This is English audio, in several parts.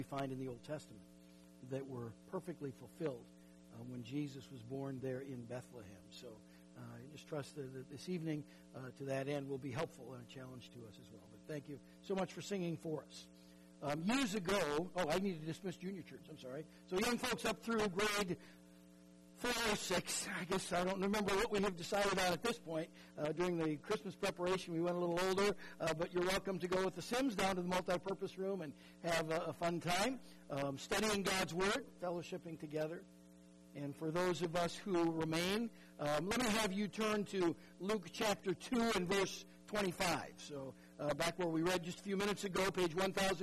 we find in the Old Testament that were perfectly fulfilled when Jesus was born there in Bethlehem. So I just trust that this evening, to that end, will be helpful and a challenge to us as well. But thank you so much for singing for us. Years ago, I need to dismiss junior church, I'm sorry. So young folks up through grade 4 or 6, I guess I don't remember what we have decided on at this point. During the Christmas preparation, we went a little older, but you're welcome to go with the Sims down to the multipurpose room and have a fun time, studying God's Word, fellowshipping together. And for those of us who remain, let me have you turn to Luke chapter 2 and verse 25. So back where we read just a few minutes ago, page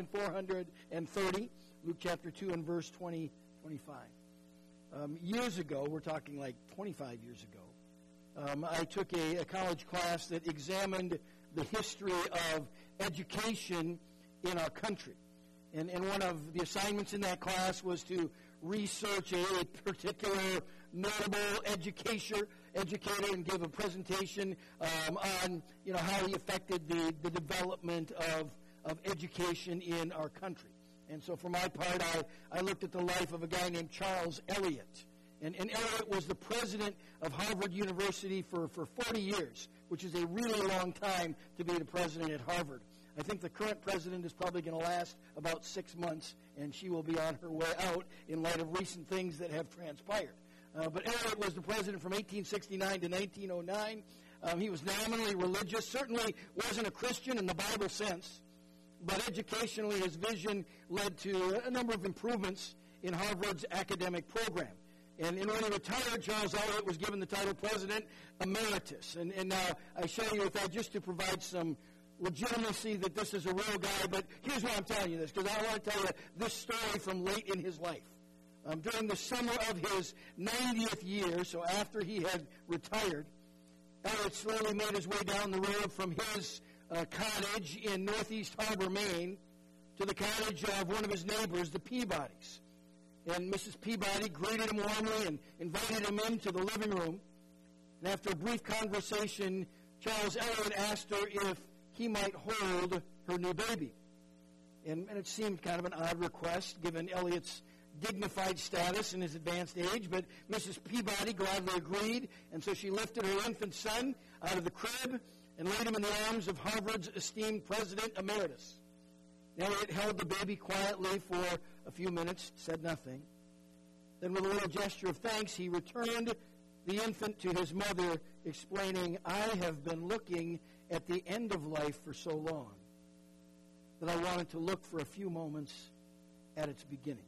1430, Luke chapter 2 and verse 25. Years ago, we're talking like 25 years ago, I took a college class that examined the history of education in our country. And one of the assignments in that class was to research a particular notable educator and give a presentation on how he affected the development of education in our country. And so for my part, I looked at the life of a guy named Charles Eliot. And Eliot was the president of Harvard University for 40 years, which is a really long time to be the president at Harvard. I think the current president is probably going to last about 6 months, and she will be on her way out in light of recent things that have transpired. But Eliot was the president from 1869 to 1909. He was nominally religious, certainly wasn't a Christian in the Bible sense, but educationally his vision led to a number of improvements in Harvard's academic program. And when he retired, Charles Eliot was given the title President Emeritus. And now I show you with that just to provide some legitimacy that this is a real guy, but here's why I'm telling you this, because I want to tell you this story from late in his life. During the summer of his 90th year, so after he had retired, Eliot slowly made his way down the road from his cottage in Northeast Harbor, Maine, to the cottage of one of his neighbors, the Peabodys. And Mrs. Peabody greeted him warmly and invited him into the living room. And after a brief conversation, Charles Eliot asked her if he might hold her new baby. And it seemed kind of an odd request, given Eliot's dignified status and his advanced age, but Mrs. Peabody gladly agreed, and so she lifted her infant son out of the crib and laid him in the arms of Harvard's esteemed President Emeritus. Eliot held the baby quietly for a few minutes, said nothing. Then with a little gesture of thanks, he returned the infant to his mother, explaining, "I have been looking at the end of life for so long that I wanted to look for a few moments at its beginning."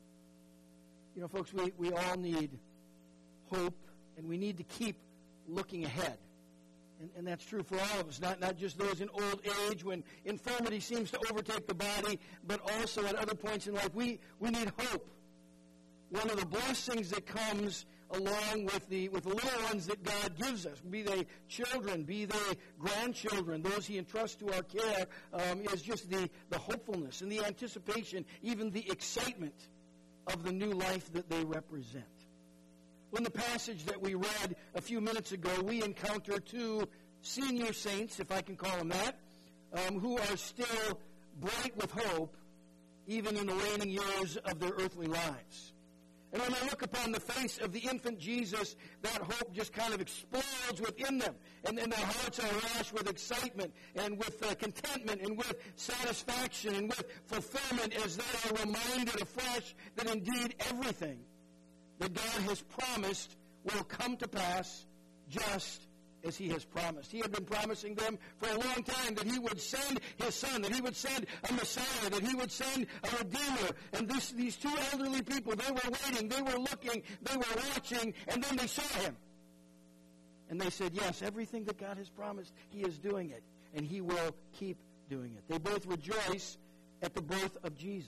Folks, we all need hope, and we need to keep looking ahead. And that's true for all of us, not just those in old age when infirmity seems to overtake the body, but also at other points in life. We need hope. One of the blessings that comes along with the little ones that God gives us, be they children, be they grandchildren, those He entrusts to our care, is just the hopefulness and the anticipation, even the excitement of the new life that they represent. Well, in the passage that we read a few minutes ago, we encounter two senior saints, if I can call them that, who are still bright with hope, even in the waning years of their earthly lives. And when I look upon the face of the infant Jesus, that hope just kind of explodes within them. And their hearts are lashed with excitement and with contentment and with satisfaction and with fulfillment as they are reminded afresh that indeed everything that God has promised will come to pass just as He has promised. He had been promising them for a long time that He would send His Son, that He would send a Messiah, that He would send a Redeemer. And these two elderly people, they were waiting, they were looking, they were watching, and then they saw Him. And they said, yes, everything that God has promised, He is doing it, and He will keep doing it. They both rejoice at the birth of Jesus.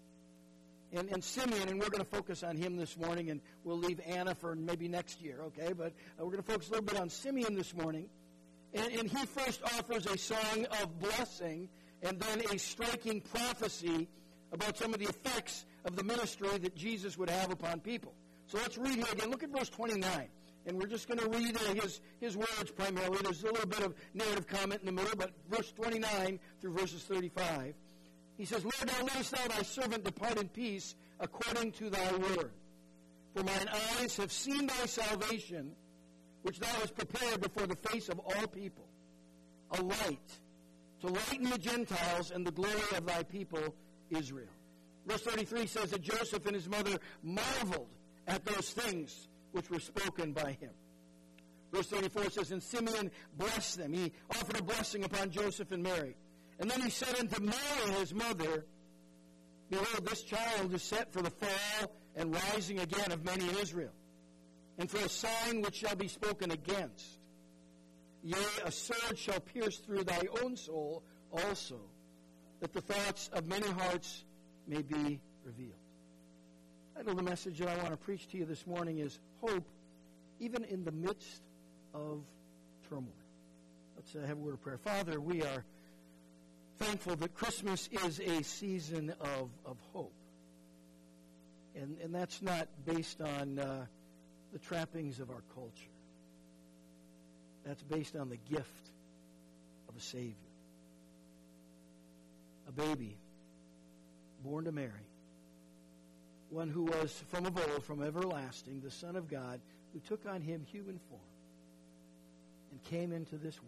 And Simeon, and we're going to focus on him this morning, and we'll leave Anna for maybe next year, okay? But we're going to focus a little bit on Simeon this morning. And he first offers a song of blessing and then a striking prophecy about some of the effects of the ministry that Jesus would have upon people. So let's read here again. Look at verse 29. And we're just going to read his words primarily. There's a little bit of narrative comment in the middle, but verse 29 through verses 35. He says, Lord, now lettest thou thy servant depart in peace according to thy word. For mine eyes have seen thy salvation, which thou hast prepared before the face of all people, a light to lighten the Gentiles and the glory of thy people Israel. Verse 33 says that Joseph and his mother marveled at those things which were spoken by him. Verse 34 says, and Simeon blessed them. He offered a blessing upon Joseph and Mary. And then he said unto Mary, his mother, behold, this child is set for the fall and rising again of many in Israel, and for a sign which shall be spoken against. Yea, a sword shall pierce through thy own soul also, that the thoughts of many hearts may be revealed. The title of the message that I want to preach to you this morning is Hope, even in the midst of turmoil. Let's have a word of prayer. Father, we are thankful that Christmas is a season of hope. And that's not based on the trappings of our culture. That's based on the gift of a Savior. A baby born to Mary. One who was from of old, from everlasting, the Son of God, who took on him human form and came into this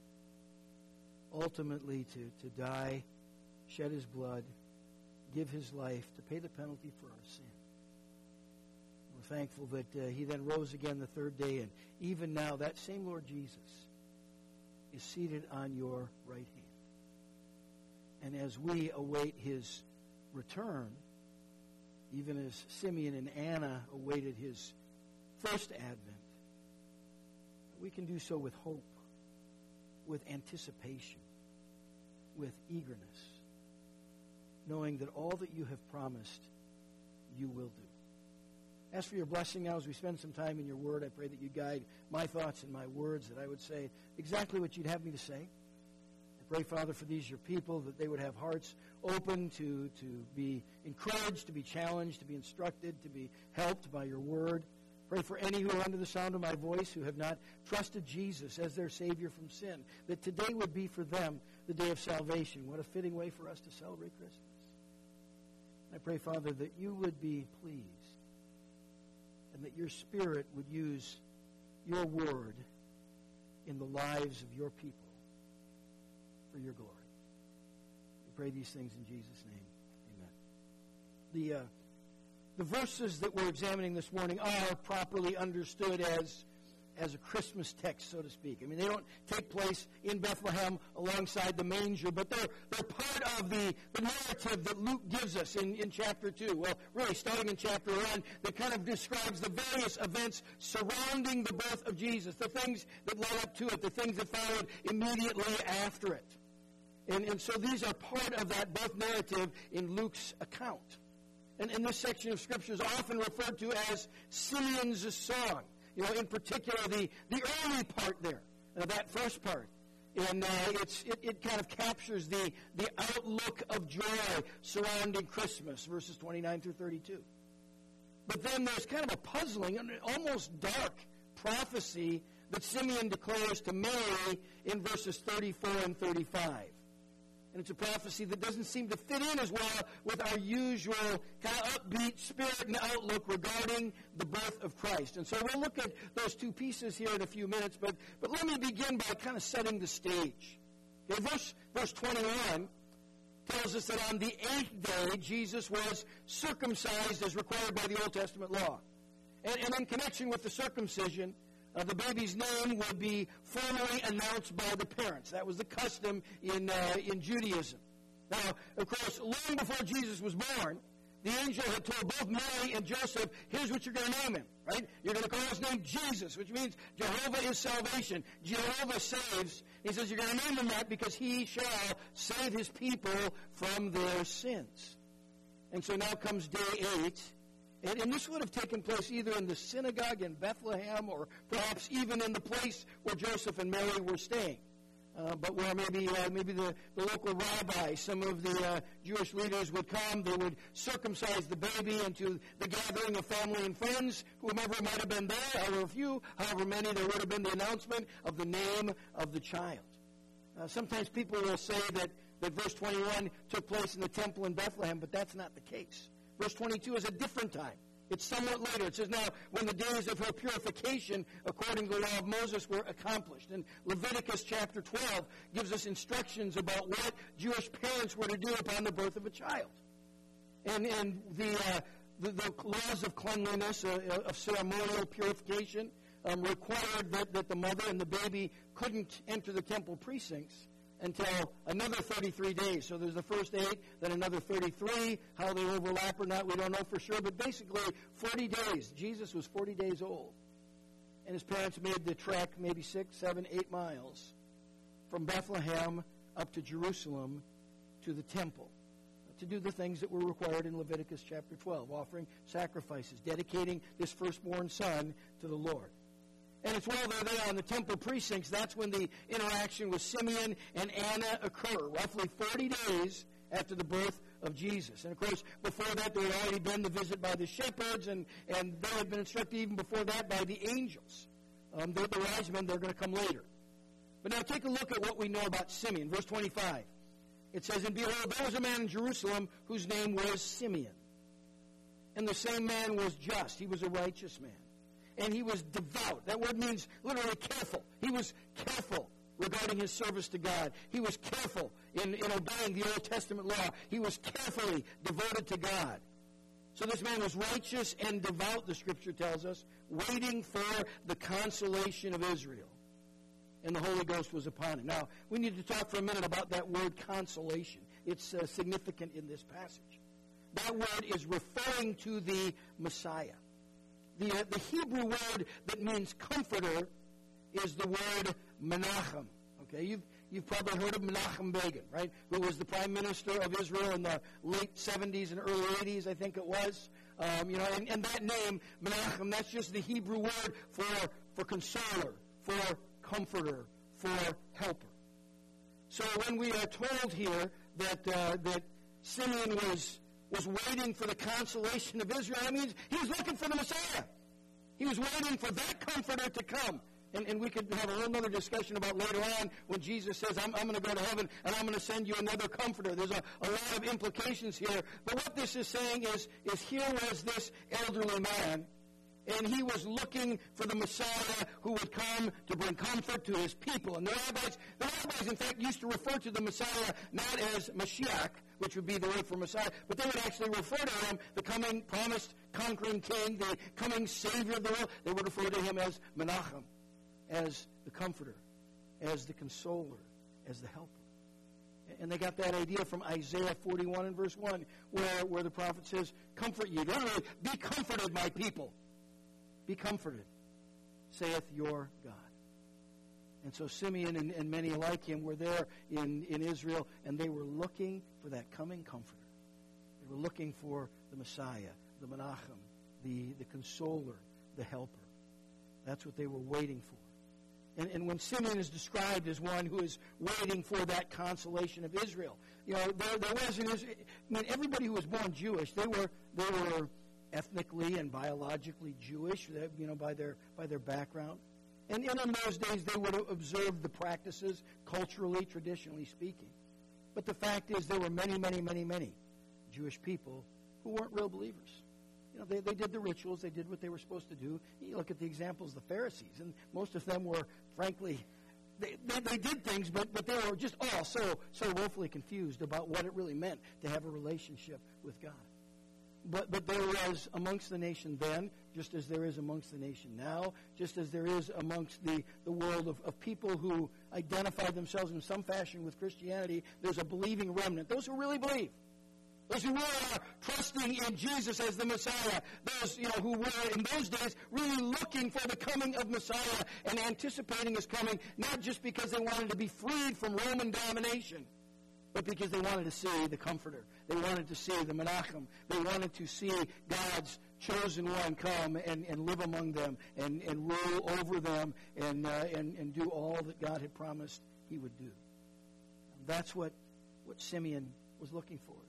world, ultimately to die, shed his blood, give his life to pay the penalty for our sin. We're thankful that he then rose again the third day, and even now that same Lord Jesus is seated on your right hand. And as we await his return, even as Simeon and Anna awaited his first advent, we can do so with hope, with anticipation, with eagerness, knowing that all that you have promised, you will do. Ask for your blessing now as we spend some time in your word. I pray that you guide my thoughts and my words, that I would say exactly what you'd have me to say. I pray, Father, for these your people, that they would have hearts open to be encouraged, to be challenged, to be instructed, to be helped by your word. Pray for any who are under the sound of my voice who have not trusted Jesus as their Savior from sin, that today would be for them the day of salvation. What a fitting way for us to celebrate Christmas. I pray, Father, that you would be pleased and that your Spirit would use your word in the lives of your people for your glory. We pray these things in Jesus' name. Amen. The verses that we're examining this morning are properly understood as a Christmas text, so to speak. I mean, they don't take place in Bethlehem alongside the manger, but they're part of the narrative that Luke gives us in chapter 2. Well, really, starting in chapter 1, that kind of describes the various events surrounding the birth of Jesus, the things that led up to it, the things that followed immediately after it. And so these are part of that birth narrative in Luke's account. And this section of Scripture is often referred to as Simeon's song. You know, in particular, the early part there, that first part. And it kind of captures the outlook of joy surrounding Christmas, verses 29 through 32. But then there's kind of a puzzling, almost dark prophecy that Simeon declares to Mary in verses 34 and 35. And it's a prophecy that doesn't seem to fit in as well with our usual kind of upbeat spirit and outlook regarding the birth of Christ. And so we'll look at those two pieces here in a few minutes, but let me begin by kind of setting the stage. Okay, verse 21 tells us that on the 8th day, Jesus was circumcised as required by the Old Testament law. And in connection with the circumcision, the baby's name would be formally announced by the parents. That was the custom in Judaism. Now, of course, long before Jesus was born, the angel had told both Mary and Joseph, here's what you're going to name him, right? You're going to call his name Jesus, which means Jehovah is salvation. Jehovah saves. He says you're going to name him that because he shall save his people from their sins. And so now comes day 8. And this would have taken place either in the synagogue in Bethlehem or perhaps even in the place where Joseph and Mary were staying. But where maybe the local rabbi, some of the Jewish leaders would come, they would circumcise the baby, and to the gathering of family and friends, whomever might have been there, however few, however many, there would have been the announcement of the name of the child. Sometimes people will say that that verse 21 took place in the temple in Bethlehem, but that's not the case. Verse 22 is a different time. It's somewhat later. It says, now, when the days of her purification, according to the law of Moses, were accomplished. And Leviticus chapter 12 gives us instructions about what Jewish parents were to do upon the birth of a child. And the laws of cleanliness, of ceremonial purification, required that the mother and the baby couldn't enter the temple precincts until another 33 days. So there's the first 8, then another 33. How they overlap or not, we don't know for sure. But basically, 40 days. Jesus was 40 days old. And his parents made the trek maybe 6, 7, 8 miles from Bethlehem up to Jerusalem to the temple to do the things that were required in Leviticus chapter 12, offering sacrifices, dedicating this firstborn son to the Lord. And it's while they're there on the temple precincts, that's when the interaction with Simeon and Anna occur, roughly 40 days after the birth of Jesus. And of course, before that, there had already been the visit by the shepherds, and they had been instructed even before that by the angels. The wise men, they're going to come later. But now take a look at what we know about Simeon. Verse 25. It says, and behold, there was a man in Jerusalem whose name was Simeon. And the same man was just. He was a righteous man. And he was devout. That word means literally careful. He was careful regarding his service to God. He was careful in obeying the Old Testament law. He was carefully devoted to God. So this man was righteous and devout, the Scripture tells us, waiting for the consolation of Israel. And the Holy Ghost was upon him. Now, we need to talk for a minute about that word consolation. It's significant in this passage. That word is referring to the Messiah. The Hebrew word that means comforter is the word Menachem. Okay, you've probably heard of Menachem Begin, right? Who was the prime minister of Israel in the late 70s and early 80s, I think it was. And that name, Menachem, that's just the Hebrew word for consoler, for comforter, for helper. So when we are told here that Simeon was waiting for the consolation of Israel, that means he was looking for the Messiah. He was waiting for that comforter to come. And we could have a whole other discussion about later on when Jesus says, I'm going to go to heaven and I'm going to send you another comforter. There's a lot of implications here. But what this is saying is here was this elderly man, and he was looking for the Messiah who would come to bring comfort to his people. And the rabbis, in fact, used to refer to the Messiah not as Mashiach, which would be the word for Messiah, but they would actually refer to him, the coming, promised, conquering king, the coming Savior of the world. They would refer to him as Menachem, as the comforter, as the consoler, as the helper. And they got that idea from Isaiah 41 and verse 1, where the prophet says, comfort ye. Literally, be comforted, my people. Be comforted, saith your God. And so Simeon and many like him were there in Israel, and they were looking for that coming comforter. They were looking for the Messiah, the Menachem, the consoler, the helper. That's what they were waiting for. And when Simeon is described as one who is waiting for that consolation of Israel, there was in Israel, everybody who was born Jewish, they were ethnically and biologically Jewish, by their background. And in those days, they would have observed the practices culturally, traditionally speaking. But the fact is, there were many, many, many, many Jewish people who weren't real believers. They did the rituals, they did what they were supposed to do. You look at the examples of the Pharisees, and most of them were, frankly, they did things, but they were just all so woefully confused about what it really meant to have a relationship with God. But there was amongst the nation then, just as there is amongst the nation now, just as there is amongst the world of people who identify themselves in some fashion with Christianity, there's a believing remnant. Those who really believe. Those who really are trusting in Jesus as the Messiah. Those who were in those days really looking for the coming of Messiah and anticipating his coming, not just because they wanted to be freed from Roman domination, but because they wanted to see the Comforter. They wanted to see the Menachem. They wanted to see God's chosen one come and live among them and rule over them and do all that God had promised he would do. That's what Simeon was looking for.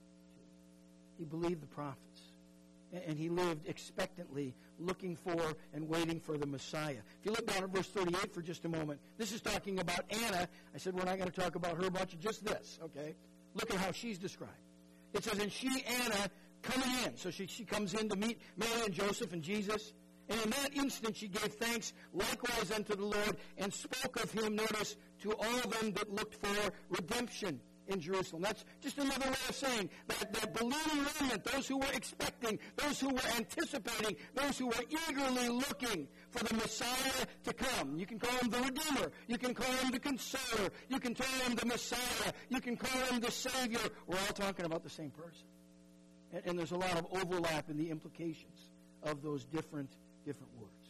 He believed the prophets. And he lived expectantly, looking for and waiting for the Messiah. If you look down at verse 38 for just a moment, this is talking about Anna. I said we're not going to talk about her much, just this, okay? Look at how she's described. It says, and she, Anna, coming in. So she comes in to meet Mary and Joseph and Jesus. And in that instant she gave thanks likewise unto the Lord and spoke of him, notice, to all them that looked for redemption in Jerusalem. That's just another way of saying that believing remnant, those who were expecting, those who were anticipating, those who were eagerly looking for the Messiah to come. You can call him the Redeemer. You can call him the Consoler. You can call him the Messiah. You can call him the Savior. We're all talking about the same person. And there's a lot of overlap in the implications of those different words.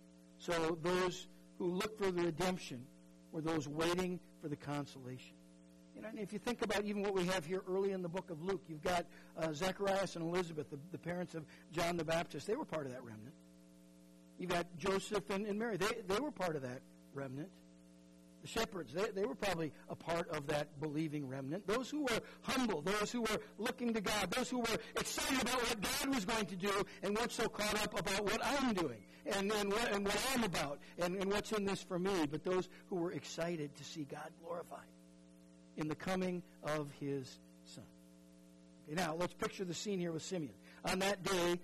So those who look for the redemption were those waiting for the consolation. You know, and if you think about even what we have here early in the book of Luke, you've got Zacharias and Elizabeth, the parents of John the Baptist. They were part of that remnant. You've got Joseph and Mary. They were part of that remnant. The shepherds, they were probably a part of that believing remnant. Those who were humble, those who were looking to God, those who were excited about what God was going to do and weren't so caught up about what I'm doing and what I'm about and what's in this for me, but those who were excited to see God glorified in the coming of his Son. Okay, now, let's picture the scene here with Simeon. On that day,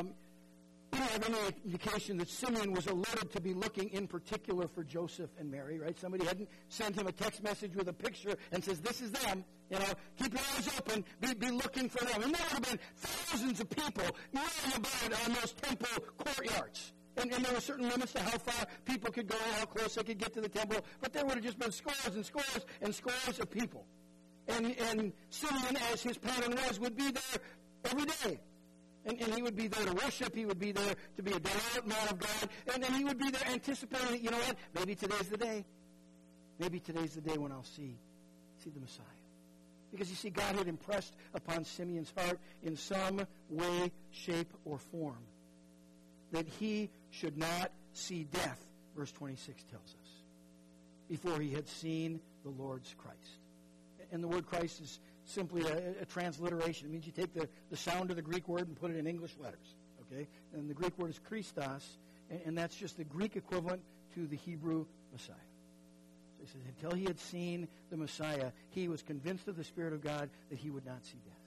we don't have any indication that Simeon was alerted to be looking in particular for Joseph and Mary, right? Somebody hadn't sent him a text message with a picture and says, this is them. You know, keep your eyes open. Be looking for them. And there would have been thousands of people milling about on those temple courtyards. And there were certain limits to how far people could go, how close they could get to the temple. But there would have just been scores and scores and scores of people. And Simeon, as his pattern was, would be there every day. And he would be there to worship. He would be there to be a devout man of God. And he would be there anticipating, you know what, maybe today's the day. Maybe today's the day when I'll see the Messiah. Because, you see, God had impressed upon Simeon's heart in some way, shape, or form that he should not see death, verse 26 tells us, before he had seen the Lord's Christ. And the word Christ is simply a transliteration. It means you take the sound of the Greek word and put it in English letters. Okay? And the Greek word is Christos, and that's just the Greek equivalent to the Hebrew Messiah. So he says, until he had seen the Messiah, he was convinced of the Spirit of God that he would not see death.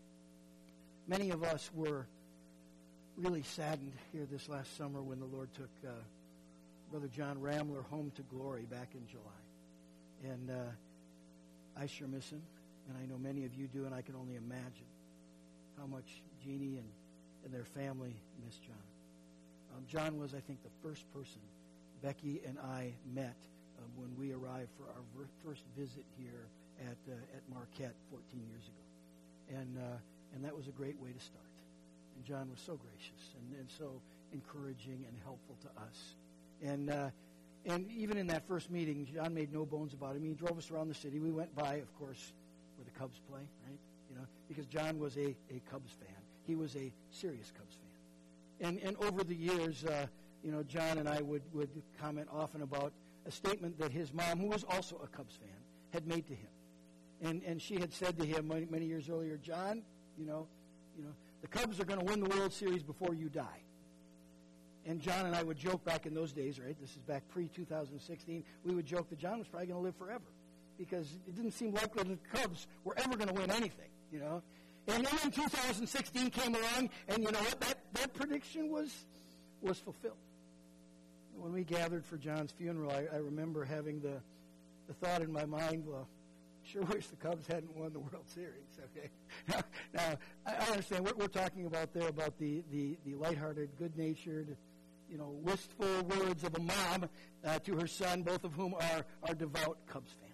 Many of us were really saddened here this last summer when the Lord took Brother John Ramler home to glory back in July. And I sure miss him. And I know many of you do, and I can only imagine how much Jeannie and their family miss John. John was, I think, the first person Becky and I met when we arrived for our first visit here at Marquette 14 years ago. And that was a great way to start. And John was so gracious and so encouraging and helpful to us. And even in that first meeting, John made no bones about it. I mean, he drove us around the city. We went by, of course, where the Cubs play, right? You know, because John was a Cubs fan. He was a serious Cubs fan. And over the years, you know, John and I would comment often about a statement that his mom, who was also a Cubs fan, had made to him. And she had said to him many years earlier, John, you know, the Cubs are going to win the World Series before you die. And John and I would joke back in those days, right? This is back pre-2016. We would joke that John was probably going to live forever because it didn't seem likely that the Cubs were ever going to win anything, you know. And then 2016 came along, and you know what? That prediction was fulfilled. When we gathered for John's funeral, I remember having the thought in my mind, well, sure wish the Cubs hadn't won the World Series, okay? Now I understand what we're talking about there, about the lighthearted, good-natured, you know, wistful words of a mom to her son, both of whom are devout Cubs fans.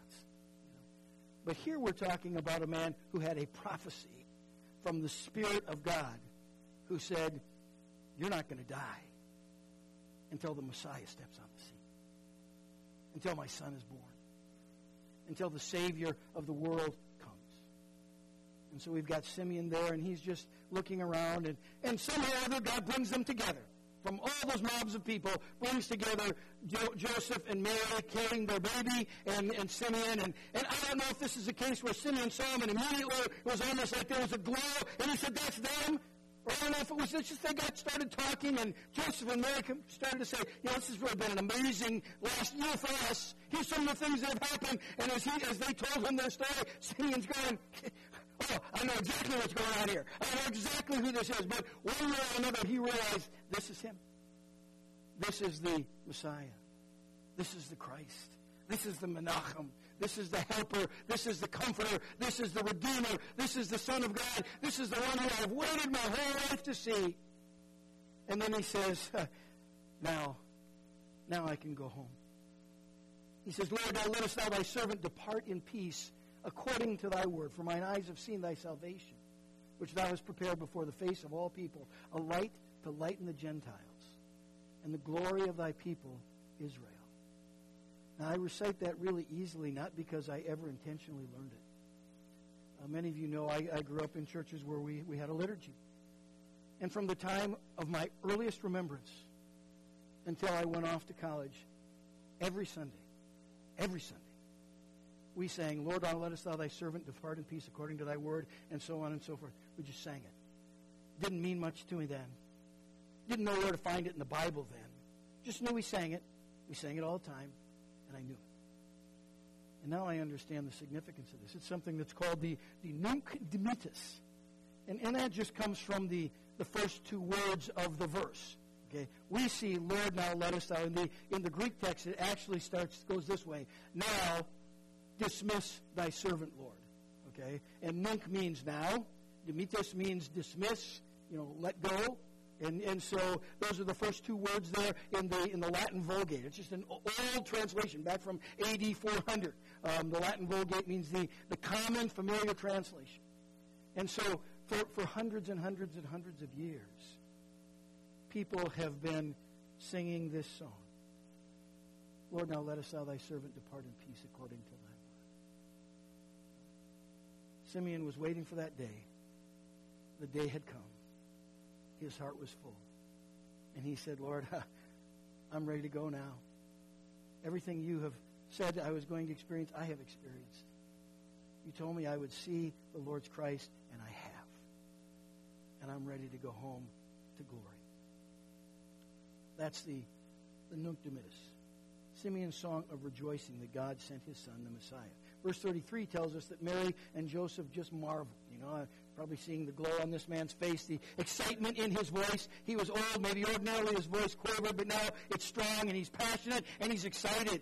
But here we're talking about a man who had a prophecy from the Spirit of God who said, you're not going to die until the Messiah steps on the scene, until my son is born, until the Savior of the world comes. And so we've got Simeon there, and he's just looking around, and somehow or other God brings them together. From all those mobs of people, brings together Joseph and Mary carrying their baby and Simeon. And I don't know if this is a case where Simeon saw him and immediately it was almost like there was a glow, and he said, that's them. Or if it was just they got started talking, and Joseph and Mary started to say, this has really been an amazing last year for us. Here's some of the things that have happened. And as they told him their story, Simeon's going, oh, I know exactly what's going on here. I know exactly who this is. But one way or another, he realized this is him. This is the Messiah. This is the Christ. This is the Menachem. This is the helper. This is the comforter. This is the redeemer. This is the Son of God. This is the one who I've waited my whole life to see. And then he says, now I can go home. He says, Lord, now lettest thou thy servant depart in peace according to thy word. For mine eyes have seen thy salvation, which thou hast prepared before the face of all people, a light to lighten the Gentiles, and the glory of thy people Israel. Now, I recite that really easily, not because I ever intentionally learned it. Many of you know I grew up in churches where we had a liturgy. And from the time of my earliest remembrance until I went off to college, every Sunday, we sang, Lord, now lettest thou thy servant depart in peace according to thy word, and so on and so forth. We just sang it. Didn't mean much to me then. Didn't know where to find it in the Bible then. Just knew we sang it. We sang it all the time. And I knew it. And now I understand the significance of this. It's something that's called the Nunc Dimittis. And that just comes from the first two words of the verse. Okay? We see, Lord, now lettest thou. In the Greek text, it actually goes this way. Now, dismiss thy servant, Lord. Okay? And Nunc means now. Dimittis means dismiss, let go. And so those are the first two words there in the Latin Vulgate. It's just an old translation back from AD 400. The Latin Vulgate means the common familiar translation. And so for hundreds and hundreds and hundreds of years, people have been singing this song. Lord, now lettest thou thy servant depart in peace according to thy word. Simeon was waiting for that day. The day had come. His heart was full. And he said, Lord, I'm ready to go now. Everything you have said I was going to experience, I have experienced. You told me I would see the Lord's Christ, and I have. And I'm ready to go home to glory. That's the Nunc Dimittis. Simeon's song of rejoicing that God sent his son, the Messiah. Verse 33 tells us that Mary and Joseph just marveled. Probably seeing the glow on this man's face, the excitement in his voice. He was old. Maybe ordinarily his voice quivered, but now it's strong, and he's passionate, and he's excited.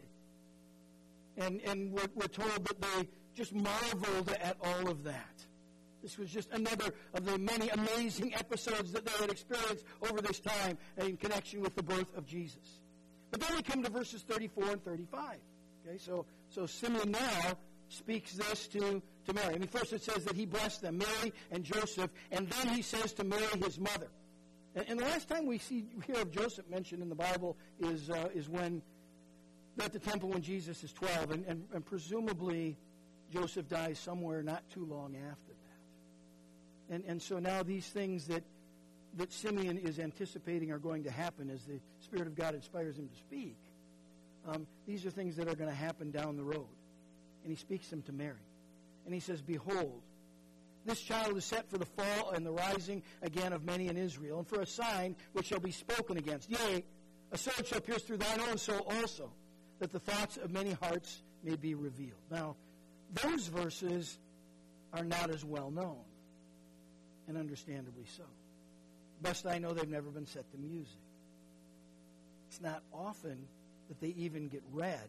And we're told that they just marveled at all of that. This was just another of the many amazing episodes that they had experienced over this time in connection with the birth of Jesus. But then we come to verses 34 and 35. Okay, so Simeon now speaks this to Mary. First it says that he blessed them, Mary and Joseph, and then he says to Mary, his mother. And the last time we hear of Joseph mentioned in the Bible is when at the temple when Jesus is 12, and presumably Joseph dies somewhere not too long after that. And so now these things that Simeon is anticipating are going to happen as the Spirit of God inspires him to speak. These are things that are going to happen down the road. And he speaks them to Mary. And he says, Behold, this child is set for the fall and the rising again of many in Israel, and for a sign which shall be spoken against. Yea, a sword shall pierce through thine own soul also, that the thoughts of many hearts may be revealed. Now, those verses are not as well known, and understandably so. Best I know, they've never been set to music. It's not often that they even get read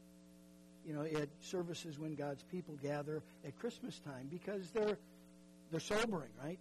at services when God's people gather at Christmas time, because they're sobering, right?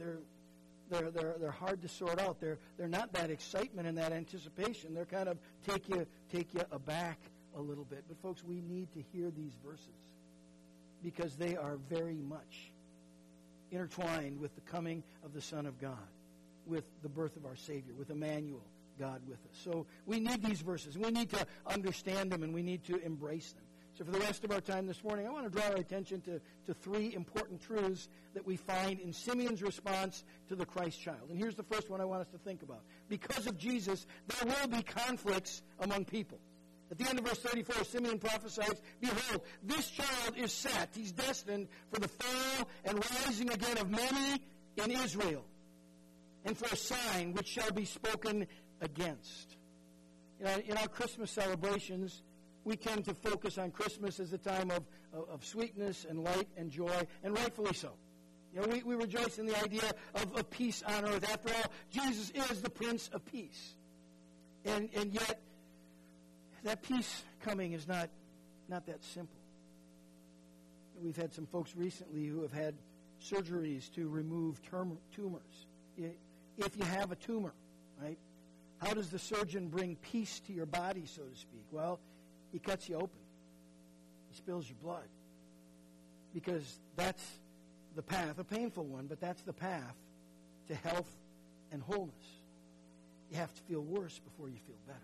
They're hard to sort out. They're not that excitement and that anticipation. They're kind of take you aback a little bit. But folks, we need to hear these verses because they are very much intertwined with the coming of the Son of God, with the birth of our Savior, with Emmanuel, God with us. So we need these verses. We need to understand them, and we need to embrace them. So for the rest of our time this morning, I want to draw our attention to three important truths that we find in Simeon's response to the Christ child. And here's the first one I want us to think about. Because of Jesus, there will be conflicts among people. At the end of verse 34, Simeon prophesies, Behold, this child is set. He's destined for the fall and rising again of many in Israel. and for a sign which shall be spoken against. In our Christmas celebrations, we tend to focus on Christmas as a time of sweetness and light and joy, and rightfully so. We rejoice in the idea of peace on earth. After all, Jesus is the Prince of Peace. And yet, that peace coming is not that simple. We've had some folks recently who have had surgeries to remove tumors. If you have a tumor, right, how does the surgeon bring peace to your body, so to speak? Well, he cuts you open. He spills your blood. Because that's the path, a painful one, but that's the path to health and wholeness. You have to feel worse before you feel better.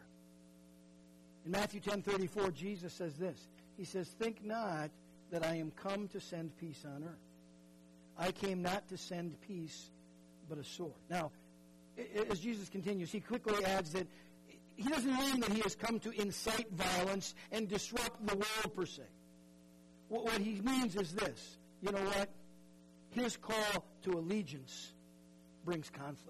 In Matthew 10:34, Jesus says this. He says, "Think not that I am come to send peace on earth. I came not to send peace, but a sword." Now, as Jesus continues, he quickly adds that he doesn't mean that he has come to incite violence and disrupt the world per se. What he means is this. You know what? His call to allegiance brings conflict.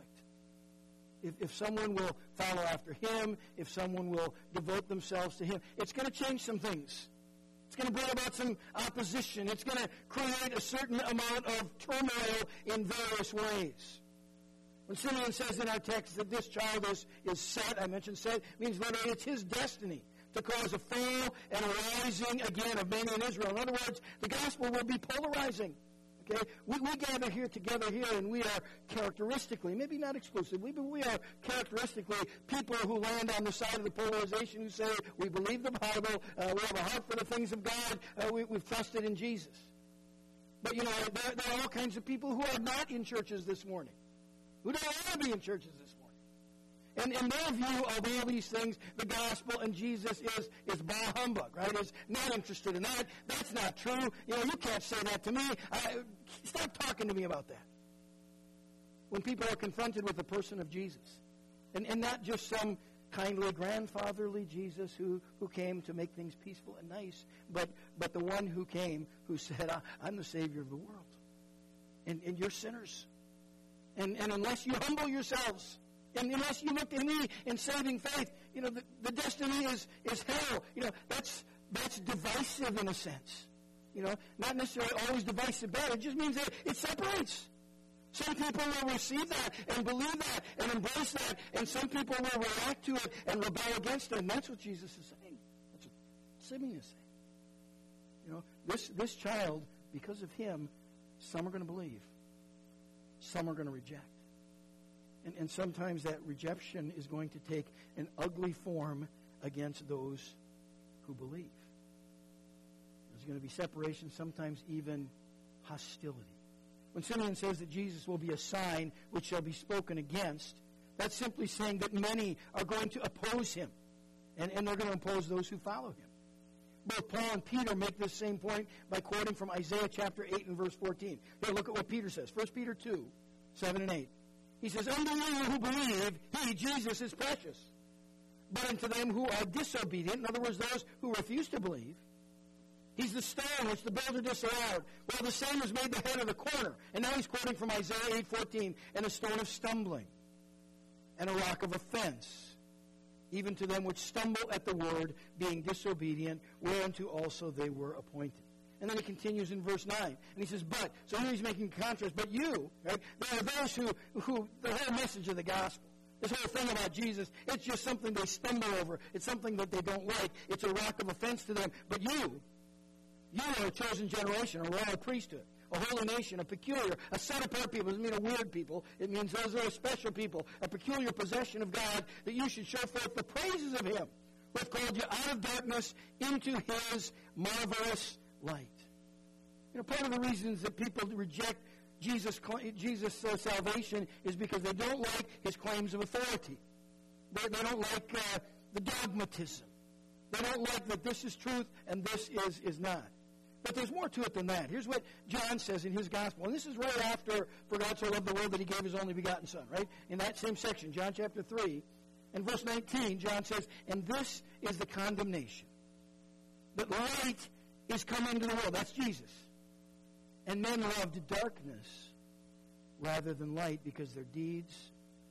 If someone will follow after him, if someone will devote themselves to him, it's going to change some things. It's going to bring about some opposition. It's going to create a certain amount of turmoil in various ways. When Simeon says in our text that this child is set, I mentioned set, means literally it's his destiny to cause a fall and a rising again of many in Israel. In other words, the gospel will be polarizing. Okay? We gather here together here, and we are characteristically, maybe not exclusively, but we are characteristically people who land on the side of the polarization, who say, we believe the Bible, we have a heart for the things of God, we've trusted in Jesus. But, there are all kinds of people who are not in churches this morning, who don't want to be in churches this morning. And in their view of all these things, the gospel and Jesus is bah humbug, right? Is not interested in that. That's not true. You can't say that to me. Stop talking to me about that. When people are confronted with the person of Jesus, and not just some kindly grandfatherly Jesus who came to make things peaceful and nice, but the one who came who said, I'm the Savior of the world. And you're sinners. And unless you humble yourselves, and unless you look to me in saving faith, the destiny is hell. That's divisive in a sense. Not necessarily always divisive bad. It just means that it separates. Some people will receive that and believe that and embrace that, and some people will react to it and rebel against it. And that's what Jesus is saying. That's what Simeon is saying. This child, because of him, some are going to believe. Some are going to reject. And sometimes that rejection is going to take an ugly form against those who believe. There's going to be separation, sometimes even hostility. When Simeon says that Jesus will be a sign which shall be spoken against, that's simply saying that many are going to oppose him. And they're going to oppose those who follow him. Both Paul and Peter make this same point by quoting from Isaiah chapter 8 and verse 14. Here, look at what Peter says. 1 Peter 2, 7 and 8. He says, unto you who believe, he, Jesus, is precious. But unto them who are disobedient, in other words, those who refuse to believe, he's the stone which the builder disallowed. Well, the same was made the head of the corner. And now he's quoting from Isaiah 8:14, and a stone of stumbling, and a rock of offense, even to them which stumble at the word, being disobedient, whereunto also they were appointed. And then he continues in verse 9. And he says, but, so here he's making a contrast, but you, right, there are those who the whole message of the gospel, this whole thing about Jesus, it's just something they stumble over. It's something that they don't like. It's a rock of offense to them. But you are a chosen generation, a royal priesthood, a holy nation, a peculiar, a set-apart people. It doesn't mean a weird people. It means those are a special people, a peculiar possession of God, that you should show forth the praises of him who hath called you out of darkness into his marvelous light. Part of the reasons that people reject Jesus' salvation is because they don't like his claims of authority. They don't like the dogmatism. They don't like that this is truth and this is not. But there's more to it than that. Here's what John says in his gospel. And this is right after, for God so loved the world that he gave his only begotten Son, right? In that same section, John chapter 3. And verse 19, John says, and this is the condemnation, that light is come into the world. That's Jesus. And men loved darkness rather than light because their deeds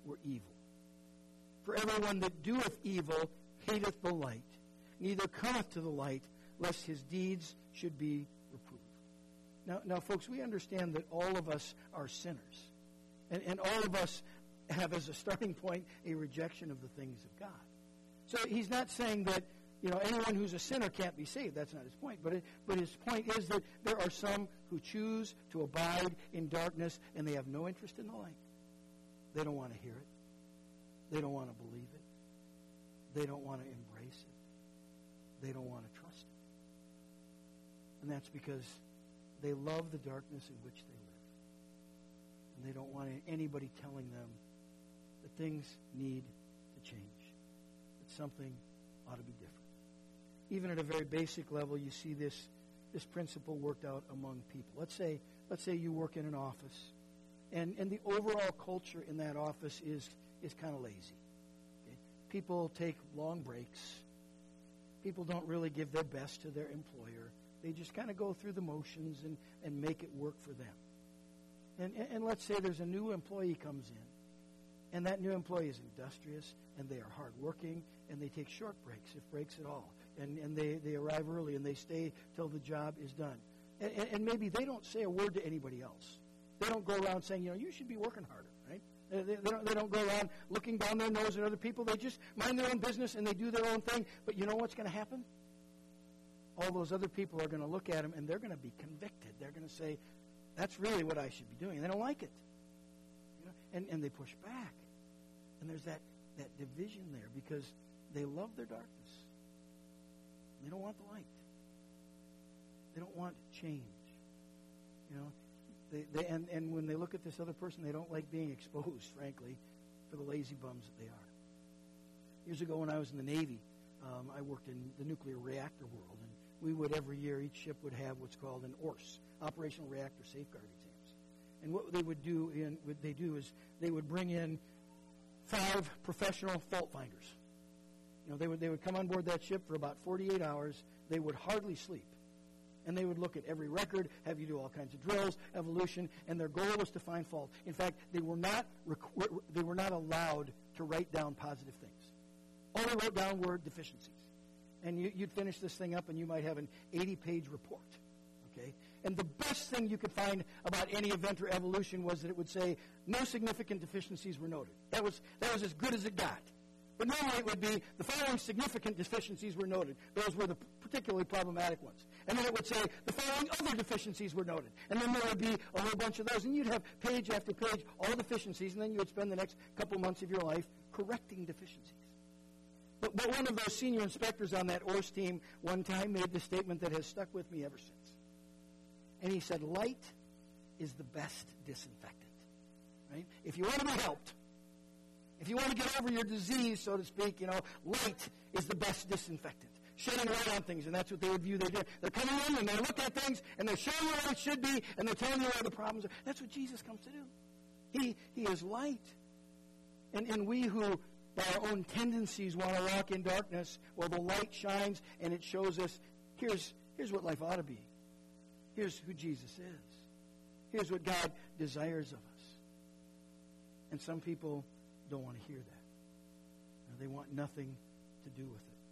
were evil. For everyone that doeth evil hateth the light, neither cometh to the light, lest his deeds should be reproved. Now, folks, we understand that all of us are sinners. And all of us have as a starting point a rejection of the things of God. So he's not saying that, anyone who's a sinner can't be saved. That's not his point. But his point is that there are some who choose to abide in darkness, and they have no interest in the light. They don't want to hear it. They don't want to believe it. They don't want to embrace it. They don't want to trust it. And that's because they love the darkness in which they live. And they don't want anybody telling them that things need to change, that something ought to be different. Even at a very basic level, you see this principle worked out among people. Let's say you work in an office, and the overall culture in that office is kind of lazy. Okay? People take long breaks. People don't really give their best to their employer. They just kind of go through the motions and make it work for them. And let's say there's a new employee comes in, and that new employee is industrious, and they are hardworking, and they take short breaks, if breaks at all. And they arrive early, and they stay till the job is done. And maybe they don't say a word to anybody else. They don't go around saying, you should be working harder, right? They don't go around looking down their nose at other people. They just mind their own business, and they do their own thing. But you know what's going to happen? All those other people are going to look at them, and they're going to be convicted. They're going to say, that's really what I should be doing. They don't like it. And they push back. And there's that division there because they love their darkness. They don't want the light. They don't want change. And when they look at this other person, they don't like being exposed, frankly, for the lazy bums that they are. Years ago when I was in the Navy, I worked in the nuclear reactor world, and we would every year, each ship would have what's called an ORS, Operational Reactor Safeguard Exams. And what they would do is they would bring in 5 professional fault finders. They would come on board that ship for about 48 hours. They would hardly sleep. And they would look at every record, have you do all kinds of drills, evolution, and their goal was to find fault. In fact, they were not allowed to write down positive things. All they wrote down were deficiencies. And you'd finish this thing up, and you might have an 80-page report. Okay? And the best thing you could find about any event or evolution was that it would say no significant deficiencies were noted. That was as good as it got. But normally it would be the following significant deficiencies were noted. Those were the particularly problematic ones. And then it would say the following other deficiencies were noted. And then there would be a whole bunch of those. And you'd have page after page, all deficiencies, and then you would spend the next couple months of your life correcting deficiencies. But one of those senior inspectors on that ORS team one time made the statement that has stuck with me ever since. And he said, light is the best disinfectant. Right? If you want to be helped, if you want to get over your disease, so to speak, light is the best disinfectant. Shedding light on things, and that's what they would view. They're coming in, and they look at things, and they're showing you what it should be, and they're telling you where the problems are. That's what Jesus comes to do. He is light. And we who, by our own tendencies, want to walk in darkness, well, the light shines, and it shows us, here's what life ought to be. Here's who Jesus is. Here's what God desires of us. And some people don't want to hear that. They want nothing to do with it.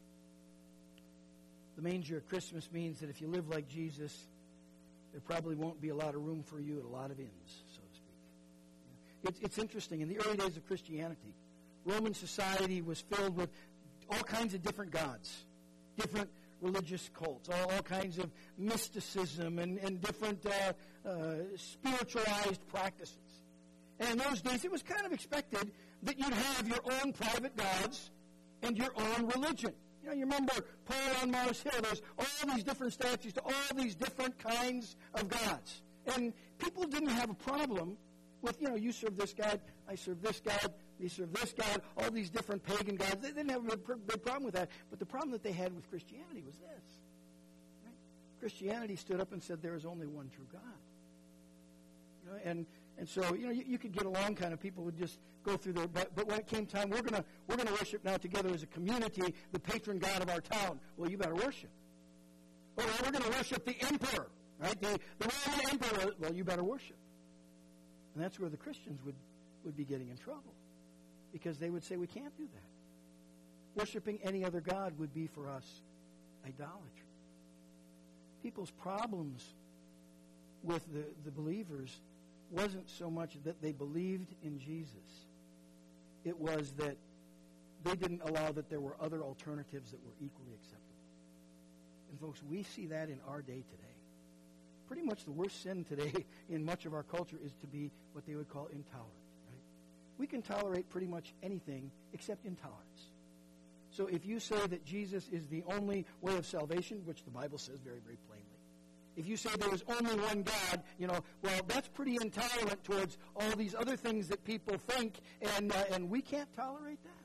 The manger at Christmas means that if you live like Jesus, there probably won't be a lot of room for you at a lot of inns, so to speak. It's interesting. In the early days of Christianity, Roman society was filled with all kinds of different gods, different religious cults, all kinds of mysticism and different spiritualized practices. And in those days, it was kind of expected that you'd have your own private gods and your own religion. You remember Paul on Mars Hill, there's all these different statues to all these different kinds of gods. And people didn't have a problem with, you serve this God, I serve this God, they serve this God, all these different pagan gods. They didn't have a big problem with that. But the problem that they had with Christianity was this. Right? Christianity stood up and said there is only one true God. And so, you could get along kind of, people would just go through there. But when it came time, we're gonna worship now together as a community the patron god of our town. Well, you better worship. Or we're going to worship the emperor, right? The Roman emperor. Well, you better worship. And that's where the Christians would be getting in trouble. because they would say we can't do that. Worshiping any other god would be for us idolatry. People's problems with the believers wasn't so much that they believed in Jesus. It was that they didn't allow that there were other alternatives that were equally acceptable. And folks, we see that in our day today. Pretty much the worst sin today in much of our culture is to be what they would call intolerant. Right? We can tolerate pretty much anything except intolerance. So if you say that Jesus is the only way of salvation, which the Bible says very, very plainly, if you say there is only one God, well, that's pretty intolerant towards all these other things that people think, and we can't tolerate that.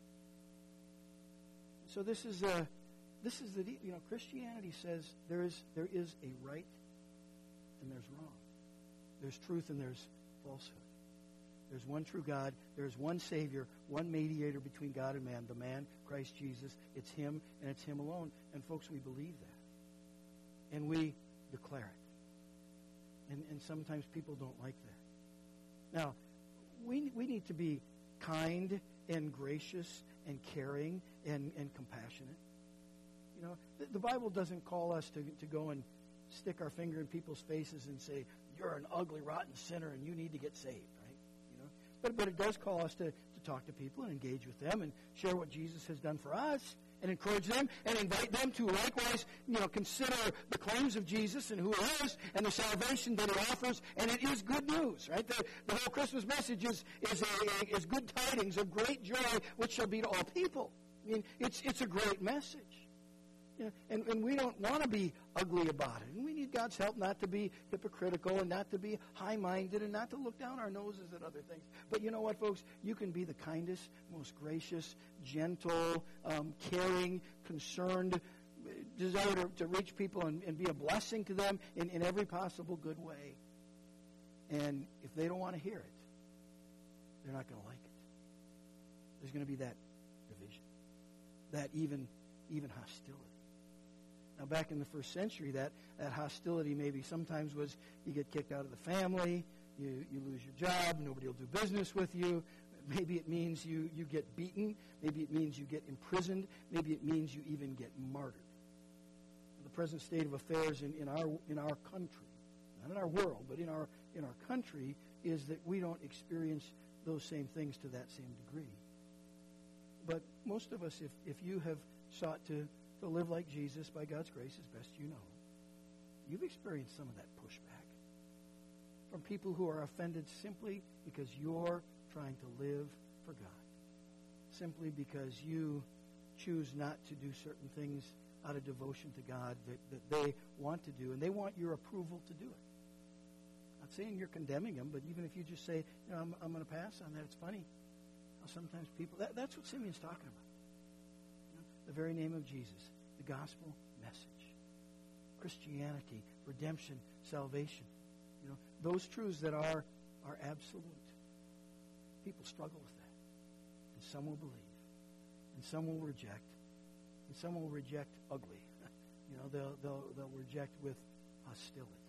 So this is the Christianity says there is a right and there's wrong. There's truth and there's falsehood. There's one true God. There's one Savior, one mediator between God and man, the man, Christ Jesus. It's Him and it's Him alone. And folks, we believe that. And we declare it. And sometimes people don't like that. Now, we need to be kind and gracious and caring and compassionate. The Bible doesn't call us to go and stick our finger in people's faces and say, you're an ugly, rotten sinner and you need to get saved, right? But it does call us to talk to people and engage with them and share what Jesus has done for us and encourage them and invite them to likewise, consider the claims of Jesus and who He is and the salvation that He offers. And it is good news, right? The whole Christmas message is good tidings of great joy, which shall be to all people. I mean, it's a great message. And we don't want to be ugly about it. And we need God's help not to be hypocritical and not to be high-minded and not to look down our noses at other things. But you know what, folks? You can be the kindest, most gracious, gentle, caring, concerned, desire to reach people and be a blessing to them in every possible good way. And if they don't want to hear it, they're not going to like it. There's going to be that division, that even hostility. Now, back in the first century, that hostility maybe sometimes was you get kicked out of the family, you lose your job, nobody will do business with you. Maybe it means you get beaten. Maybe it means you get imprisoned. Maybe it means you even get martyred. The present state of affairs in our country, not in our world, but in our country, is that we don't experience those same things to that same degree. But most of us, if you have sought to live like Jesus by God's grace as best you know, you've experienced some of that pushback from people who are offended simply because you're trying to live for God, simply because you choose not to do certain things out of devotion to God that they want to do, and they want your approval to do it. I'm not saying you're condemning them, but even if you just say, I'm going to pass on that, it's funny how sometimes people, that's what Simeon's talking about. The very name of Jesus, the gospel message, Christianity, redemption, salvation. Those truths that are absolute. People struggle with that. And some will believe. And some will reject. And some will reject ugly. They'll reject with hostility.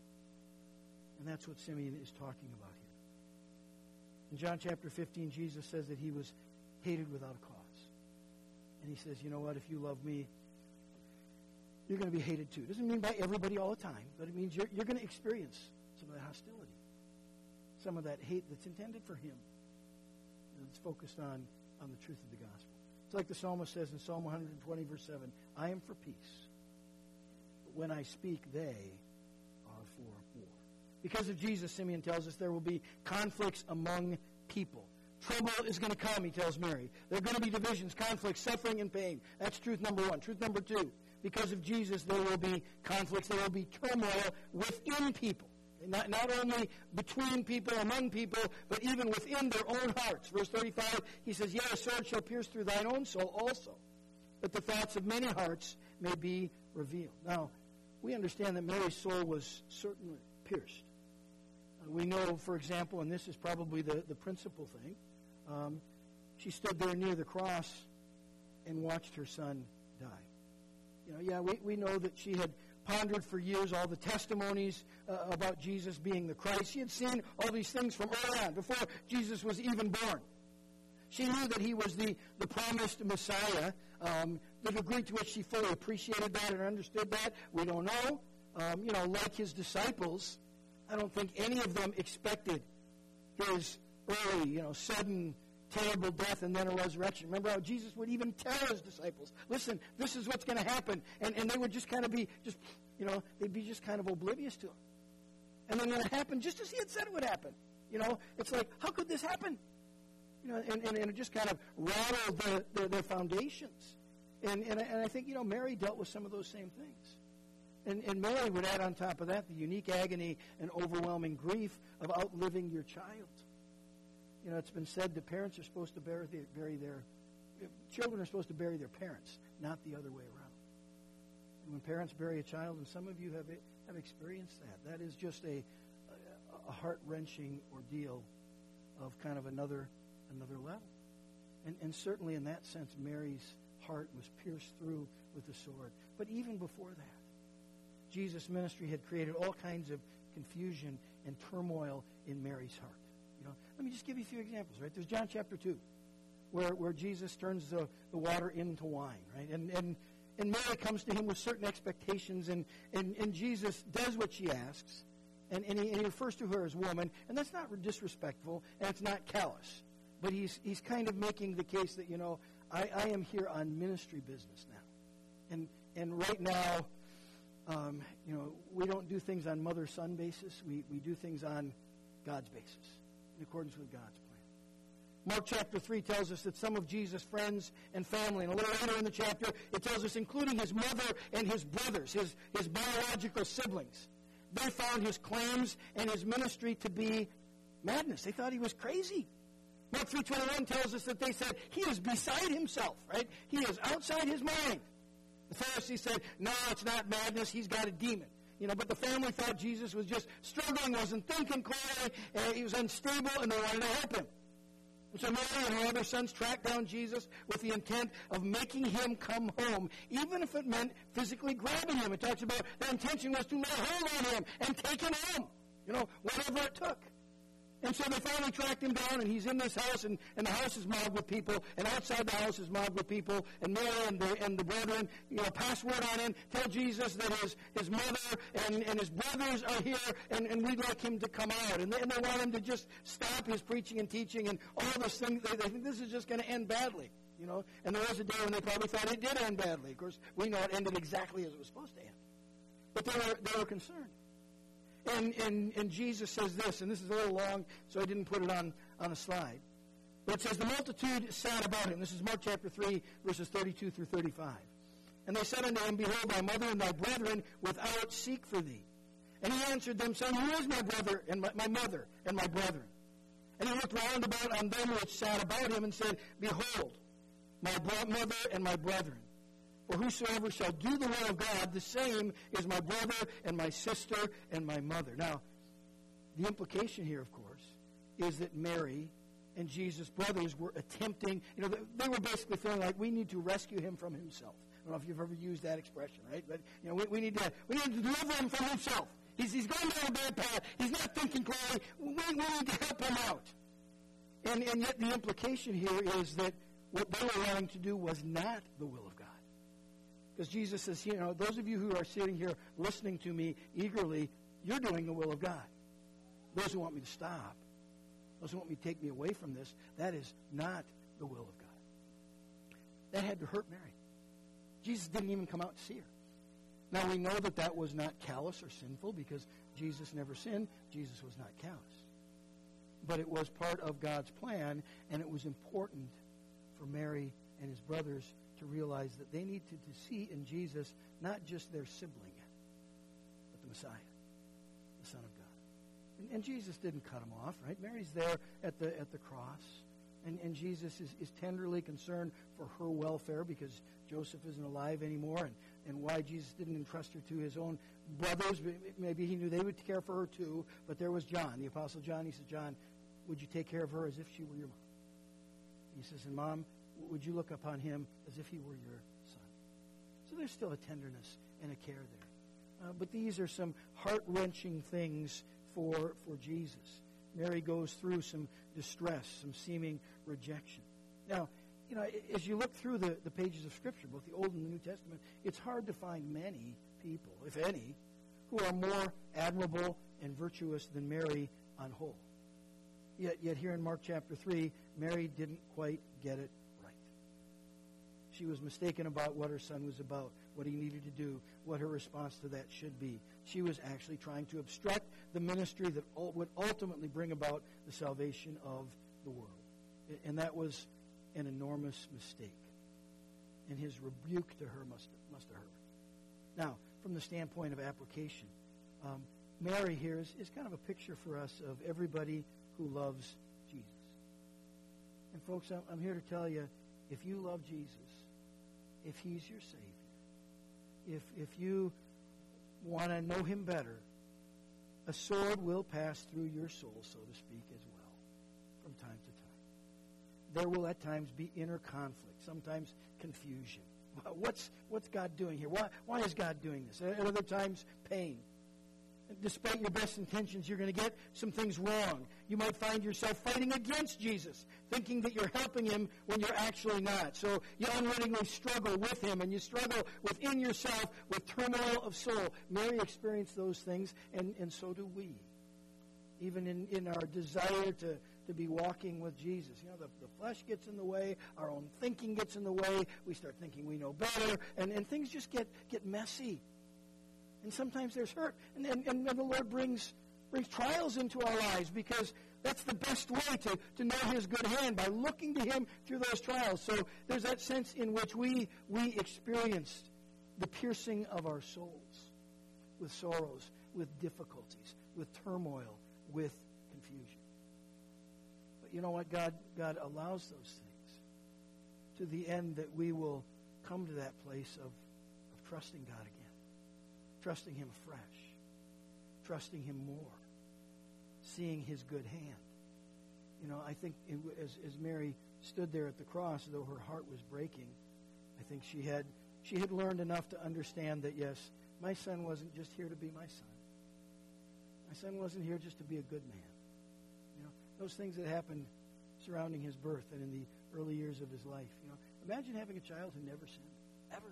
And that's what Simeon is talking about here. In John chapter 15, Jesus says that He was hated without a cause. And He says, you know what, if you love me, you're going to be hated too. It doesn't mean by everybody all the time, but it means you're going to experience some of that hostility, some of that hate that's intended for Him. And it's focused on the truth of the gospel. It's like the psalmist says in Psalm 120, verse 7, I am for peace, but when I speak, they are for war. Because of Jesus, Simeon tells us there will be conflicts among people. Trouble is going to come, he tells Mary. There are going to be divisions, conflicts, suffering, and pain. That's truth number one. Truth number two, because of Jesus, there will be conflicts. There will be turmoil within people. Not only between people, among people, but even within their own hearts. Verse 35, he says, yea, a sword shall pierce through thine own soul also, that the thoughts of many hearts may be revealed. Now, we understand that Mary's soul was certainly pierced. We know, for example, and this is probably the principal thing, she stood there near the cross and watched her son die. We know that she had pondered for years all the testimonies about Jesus being the Christ. She had seen all these things from early on, before Jesus was even born. She knew that he was the promised Messiah. The degree to which she fully appreciated that and understood that, we don't know. Like his disciples, I don't think any of them expected his early, sudden, terrible death and then a resurrection. Remember how Jesus would even tell his disciples, listen, this is what's going to happen. And they would just kind of be, they'd be just kind of oblivious to him. And then it happened just as he had said it would happen. It's like, how could this happen? And it just kind of rattled their foundations. And I think, Mary dealt with some of those same things. And Mary would add on top of that the unique agony and overwhelming grief of outliving your child. It's been said that parents are supposed to children are supposed to bury their parents, not the other way around. And when parents bury a child, and some of you have experienced that is just a heart-wrenching ordeal of kind of another level. And certainly in that sense, Mary's heart was pierced through with the sword. But even before that, Jesus' ministry had created all kinds of confusion and turmoil in Mary's heart. Let me just give you a few examples, right? There's John chapter 2, where Jesus turns the water into wine, right? And Mary comes to him with certain expectations, and Jesus does what she asks, and he refers to her as woman, and that's not disrespectful, and it's not callous. But he's kind of making the case that, I am here on ministry business now. And right now, we don't do things on mother-son basis. We do things on God's basis, in accordance with God's plan. Mark chapter 3 tells us that some of Jesus' friends and family, and a little later in the chapter, it tells us, including his mother and his brothers, his biological siblings, they found his claims and his ministry to be madness. They thought he was crazy. Mark 3:21 tells us that they said, he is beside himself, right? He is outside his mind. The Pharisees said, no, it's not madness, he's got a demon. But the family thought Jesus was just struggling, wasn't thinking clearly, he was unstable, and they wanted to help him. And so Mary and her other sons tracked down Jesus with the intent of making him come home, even if it meant physically grabbing him. It talks about their intention was to lay hold on him and take him home, whatever it took. And so they finally tracked him down, and he's in this house, and the house is mobbed with people, and outside the house is mobbed with people, and Mary and the brethren, pass word on him, tell Jesus that his mother and his brothers are here, and we'd like him to come out. And they want him to just stop his preaching and teaching, and all those things. They think this is just going to end badly, And there was a day when they probably thought it did end badly. Of course, we know it ended exactly as it was supposed to end. But they were concerned. And Jesus says this, and this is a little long, so I didn't put it on a slide. But it says, the multitude sat about him. This is Mark chapter 3, verses 32 through 35. And they said unto him, behold, thy mother and thy brethren without seek for thee. And he answered them, saying, who is my brother and my mother and my brethren? And he looked round about on them which sat about him and said, behold, my mother and my brethren. For whosoever shall do the will of God, the same is my brother and my sister and my mother. Now, the implication here, of course, is that Mary and Jesus' brothers were attempting, they were basically feeling like we need to rescue him from himself. I don't know if you've ever used that expression, right? But, we need to deliver him from himself. He's going down a bad path. He's not thinking clearly. We need to help him out. And yet the implication here is that what they were wanting to do was not the will of God. Because Jesus says, those of you who are sitting here listening to me eagerly, you're doing the will of God. Those who want me to stop, those who want me to take me away from this, that is not the will of God. That had to hurt Mary. Jesus didn't even come out to see her. Now, we know that was not callous or sinful because Jesus never sinned. Jesus was not callous. But it was part of God's plan, and it was important for Mary and his brothers to realize that they needed to see in Jesus not just their sibling, but the Messiah, the Son of God. And Jesus didn't cut him off, right? Mary's there at the cross, and Jesus is tenderly concerned for her welfare because Joseph isn't alive anymore, and why Jesus didn't entrust her to his own brothers. Maybe he knew they would care for her too, but there was John, the Apostle John. He says, John, would you take care of her as if she were your mom? He says, and Mom, would you look upon him as if he were your son? So there's still a tenderness and a care there. But these are some heart-wrenching things for Jesus. Mary goes through some distress, some seeming rejection. Now, as you look through the pages of Scripture, both the Old and the New Testament, it's hard to find many people, if any, who are more admirable and virtuous than Mary on whole. Yet here in Mark chapter 3, Mary didn't quite get it right. She was mistaken about what her son was about, what he needed to do, what her response to that should be. She was actually trying to obstruct the ministry that would ultimately bring about the salvation of the world. And that was an enormous mistake. And his rebuke to her must have hurt. Now, from the standpoint of application, Mary here is kind of a picture for us of everybody who loves Jesus. And folks, I'm here to tell you, if you love Jesus, if he's your Savior, if you want to know him better, a sword will pass through your soul, so to speak, as well, from time to time. There will at times be inner conflict, sometimes confusion. What's God doing here? Why is God doing this? At other times, pain. Despite your best intentions, you're going to get some things wrong. You might find yourself fighting against Jesus, thinking that you're helping him when you're actually not. So you unwittingly struggle with him, and you struggle within yourself with turmoil of soul. Mary experienced those things, and so do we. Even in our desire to be walking with Jesus. The flesh gets in the way, our own thinking gets in the way, we start thinking we know better, and things just get messy. And sometimes there's hurt. And the Lord brings trials into our lives, because that's the best way to know his good hand, by looking to him through those trials. So there's that sense in which we experienced the piercing of our souls with sorrows, with difficulties, with turmoil, with confusion. But you know what? God allows those things to the end that we will come to that place of trusting God again. Trusting him afresh, trusting him more, seeing his good hand. I think as Mary stood there at the cross, though her heart was breaking, I think she had learned enough to understand that, yes, my son wasn't just here to be my son. My son wasn't here just to be a good man. Those things that happened surrounding his birth and in the early years of his life. Imagine having a child who never sinned, ever,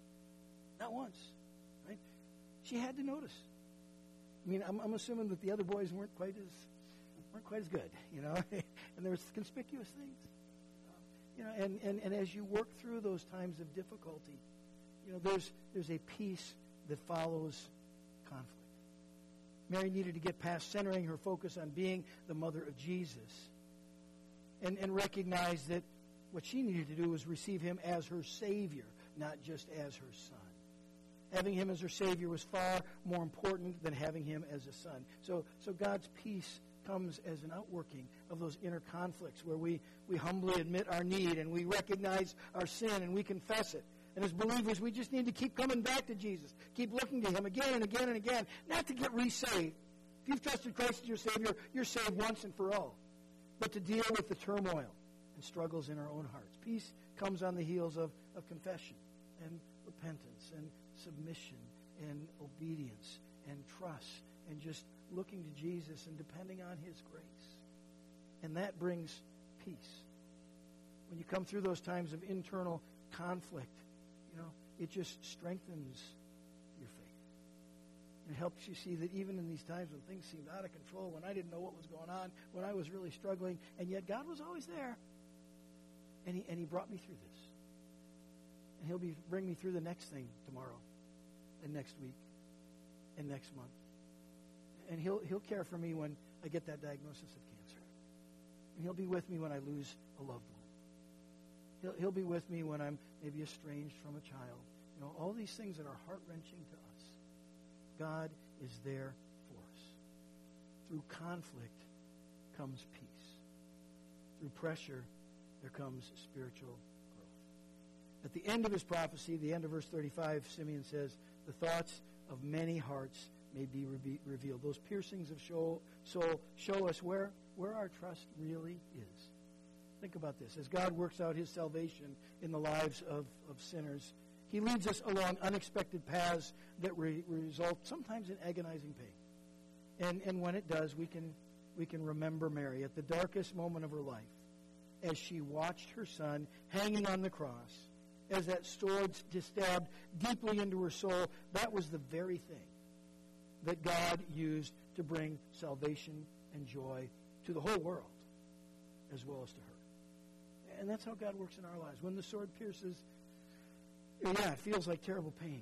not once. Right? She had to notice. I'm assuming that the other boys weren't quite as good, and there was conspicuous things, and as you work through those times of difficulty, there's a peace that follows conflict. Mary needed to get past centering her focus on being the mother of Jesus, and recognize that what she needed to do was receive him as her Savior, not just as her son. Having him as her Savior was far more important than having him as a son. So God's peace comes as an outworking of those inner conflicts where we humbly admit our need and we recognize our sin and we confess it. And as believers, we just need to keep coming back to Jesus. Keep looking to him again and again and again. Not to get resaved. If you've trusted Christ as your Savior, you're saved once and for all. But to deal with the turmoil and struggles in our own hearts. Peace comes on the heels of confession and repentance and submission and obedience and trust and just looking to Jesus and depending on his grace. And that brings peace. When you come through those times of internal conflict, it just strengthens your faith. It helps you see that even in these times when things seemed out of control, when I didn't know what was going on, when I was really struggling, and yet God was always there. And he brought me through this. And he'll bring me through the next thing tomorrow and next week and next month. And he'll care for me when I get that diagnosis of cancer. And he'll be with me when I lose a loved one. He'll be with me when I'm maybe estranged from a child. All these things that are heart-wrenching to us. God is there for us. Through conflict comes peace. Through pressure, there comes spiritual growth. At the end of his prophecy, the end of verse 35, Simeon says, the thoughts of many hearts may be revealed. Those piercings of soul show us where our trust really is. Think about this. As God works out his salvation in the lives of sinners, he leads us along unexpected paths that result sometimes in agonizing pain. And when it does, we can remember Mary at the darkest moment of her life. as she watched her son hanging on the cross, as that sword stabbed deeply into her soul, that was the very thing that God used to bring salvation and joy to the whole world, as well as to her. And that's how God works in our lives. When the sword pierces, it feels like terrible pain.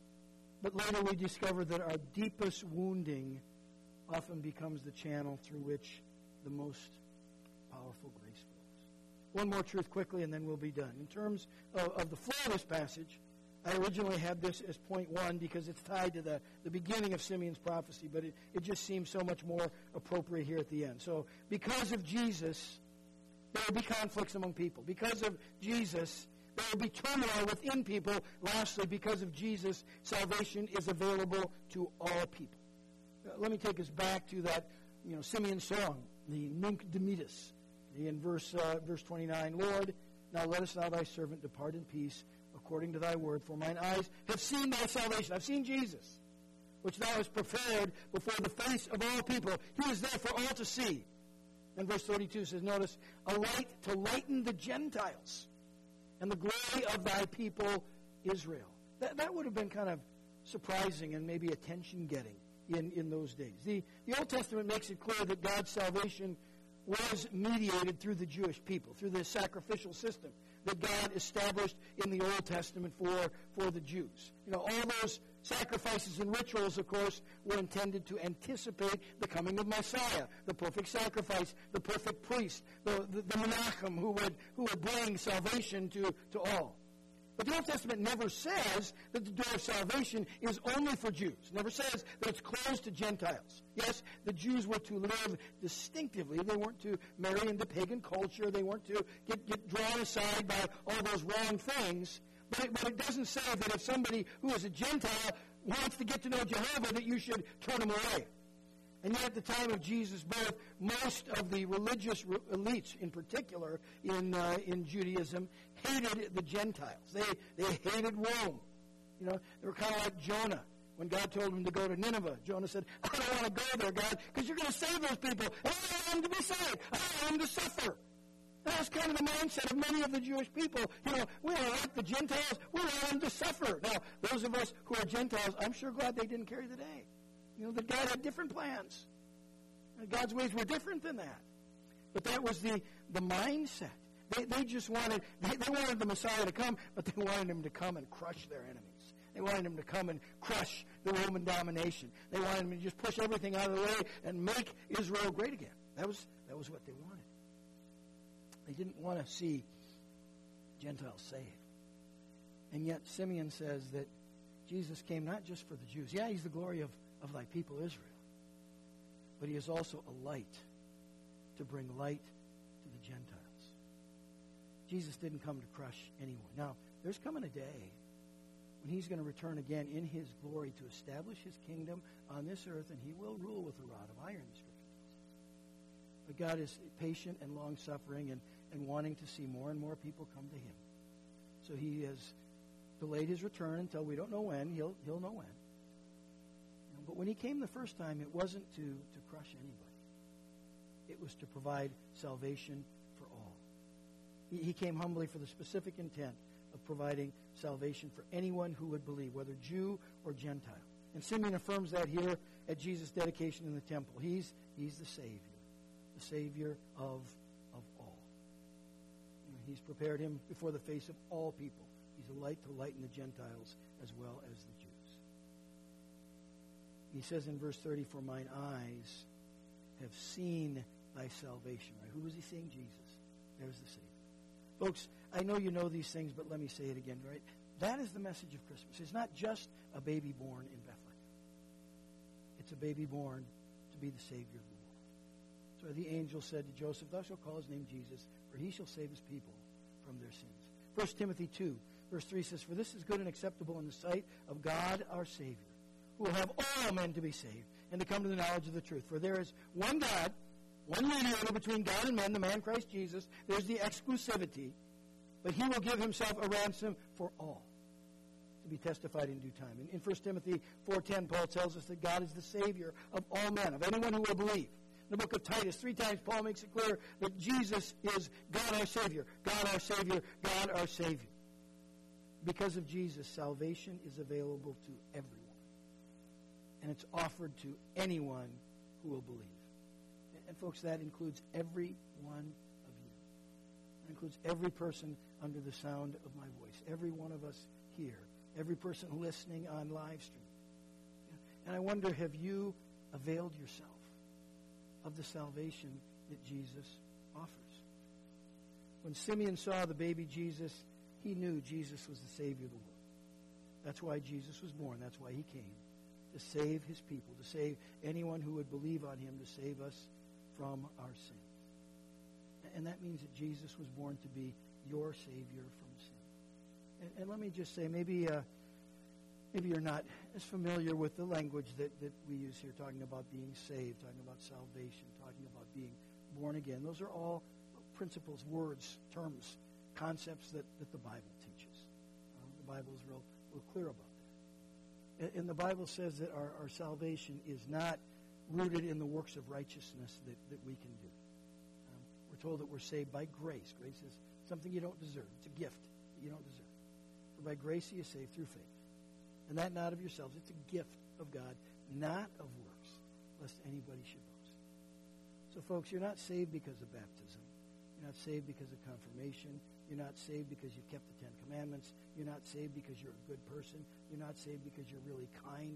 But later we discover that our deepest wounding often becomes the channel through which the most powerful grace flows. One more truth quickly, and then we'll be done. In terms of the flow of this passage, I originally had this as point 1 because it's tied to the beginning of Simeon's prophecy, but it just seems so much more appropriate here at the end. So, because of Jesus, there will be conflicts among people. Because of Jesus, there will be turmoil within people. Lastly, because of Jesus, salvation is available to all people. Let me take us back to that Simeon song, the Nunc Dimittis, in verse 29. Lord, now lettest thou thy servant depart in peace, according to thy word, for mine eyes have seen thy salvation. I've seen Jesus, which thou hast prepared before the face of all people. He is there for all to see. And verse 32 says, notice, a light to lighten the Gentiles, and the glory of thy people Israel. That would have been kind of surprising and maybe attention-getting in those days. The Old Testament makes it clear that God's salvation was mediated through the Jewish people, through the sacrificial system that God established in the Old Testament for the Jews. All those sacrifices and rituals, of course, were intended to anticipate the coming of Messiah, the perfect sacrifice, the perfect priest, the Menachem who would bring salvation to all. But the Old Testament never says that the door of salvation is only for Jews. It never says that it's closed to Gentiles. Yes, the Jews were to live distinctively. They weren't to marry into pagan culture. They weren't to get drawn aside by all those wrong things. But it doesn't say that if somebody who is a Gentile wants to get to know Jehovah, that you should turn him away. And yet at the time of Jesus' birth, most of the religious elites, in particular in Judaism, hated the Gentiles. They hated Rome. They were kind of like Jonah. When God told him to go to Nineveh, Jonah said, I don't want to go there, God, because you're going to save those people. I don't want them to be saved. I don't want them to suffer. And that's kind of the mindset of many of the Jewish people. We don't like the Gentiles. We want them to suffer. Now, those of us who are Gentiles, I'm sure glad they didn't carry the day. That God had different plans. God's ways were different than that. But that was the mindset. They just wanted the Messiah to come, but they wanted him to come and crush their enemies. They wanted him to come and crush the Roman domination. They wanted him to just push everything out of the way and make Israel great again. That was what they wanted. They didn't want to see Gentiles saved. And yet Simeon says that Jesus came not just for the Jews. Yeah, he's the glory of thy people Israel. But he is also a light to bring light to the Gentiles. Jesus didn't come to crush anyone. Now, there's coming a day when he's going to return again in his glory to establish his kingdom on this earth, and he will rule with a rod of iron, the Scripture tells us. But God is patient and long-suffering and wanting to see more and more people come to him. So he has delayed his return until we don't know when. He'll know when. But when he came the first time, it wasn't to crush anybody. It was to provide salvation for all. He came humbly for the specific intent of providing salvation for anyone who would believe, whether Jew or Gentile. And Simeon affirms that here at Jesus' dedication in the temple. He's the Savior of all. He's prepared him before the face of all people. He's a light to lighten the Gentiles as well as the Jews. He says in verse 30, for mine eyes have seen thy salvation. Right? Who was he seeing? Jesus. There's the Savior. Folks, I know you know these things, but let me say it again, right? That is the message of Christmas. It's not just a baby born in Bethlehem. It's a baby born to be the Savior of the world. So the angel said to Joseph, thou shalt call his name Jesus, for he shall save his people from their sins. 1 Timothy 2, verse 3 says, for this is good and acceptable in the sight of God our Savior, who will have all men to be saved and to come to the knowledge of the truth. For there is one God, one mediator between God and men, the man Christ Jesus. There's the exclusivity. But he will give himself a ransom for all, to be testified in due time. In 1 Timothy 4:10, Paul tells us that God is the Savior of all men, of anyone who will believe. In the book of Titus, 3 times Paul makes it clear that Jesus is God our Savior, God our Savior, God our Savior. Because of Jesus, salvation is available to everyone. And it's offered to anyone who will believe. And folks, that includes every one of you. That includes every person under the sound of my voice. Every one of us here. Every person listening on live stream. And I wonder, have you availed yourself of the salvation that Jesus offers? When Simeon saw the baby Jesus, he knew Jesus was the Savior of the world. That's why Jesus was born. That's why he came. To save his people. To save anyone who would believe on him. To save us from our sins. And that means that Jesus was born to be your Savior from sin. And let me just say, maybe you're not as familiar with the language that we use here, talking about being saved, talking about salvation, talking about being born again. Those are all principles, words, terms, concepts that the Bible teaches. The Bible is real clear about that. And the Bible says that our salvation is not rooted in the works of righteousness that we can do. We're told that we're saved by grace. Grace is something you don't deserve. It's a gift that you don't deserve. For by grace he is saved through faith. And that not of yourselves. It's a gift of God, not of works, lest anybody should boast. So, folks, you're not saved because of baptism. You're not saved because of confirmation. You're not saved because you've kept the Ten Commandments. You're not saved because you're a good person. You're not saved because you're really kind.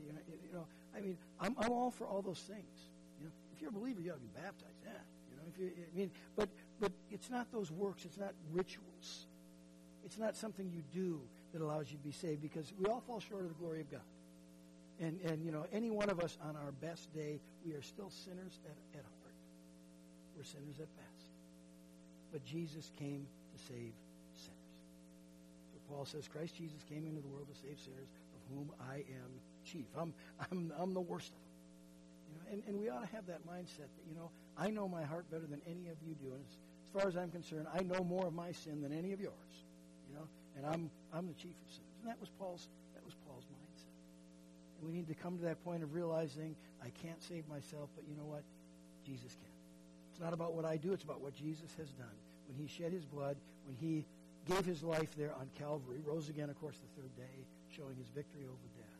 I'm all for all those things. If you're a believer, you ought to be baptized. Yeah. But it's not those works. It's not rituals. It's not something you do that allows you to be saved, because we all fall short of the glory of God. And any one of us on our best day, we are still sinners at heart. We're sinners at best. But Jesus came to save sinners. So Paul says, Christ Jesus came into the world to save sinners, of whom I am chief. I'm the worst of them. And we ought to have that mindset that, I know my heart better than any of you do. And as far as I'm concerned, I know more of my sin than any of yours. And I'm the chief of sinners. And that was Paul's mindset. And we need to come to that point of realizing I can't save myself, but you know what? Jesus can. It's not about what I do, it's about what Jesus has done. When he shed his blood, when he gave his life there on Calvary, rose again, of course, the third day, showing his victory over death.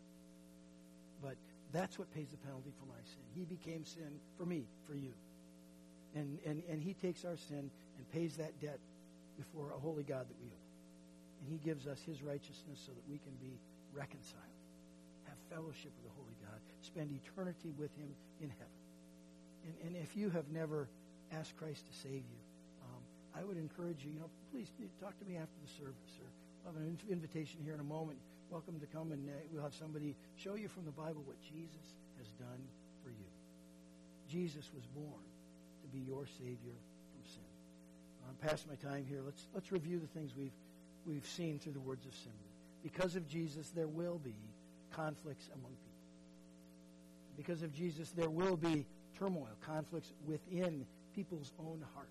But that's what pays the penalty for my sin. He became sin for me, for you. And he takes our sin and pays that debt before a holy God that we owe. And he gives us his righteousness so that we can be reconciled, have fellowship with the holy God, spend eternity with him in heaven. And if you have never asked Christ to save you, I would encourage you, please talk to me after the service, or I'll have an invitation here in a moment. Welcome to come, and we'll have somebody show you from the Bible what Jesus has done for you. Jesus was born to be your Savior from sin. I'm past my time here. Let's review the things we've seen through the words of Simeon. Because of Jesus, there will be conflicts among people. Because of Jesus, there will be turmoil, conflicts within people's own hearts.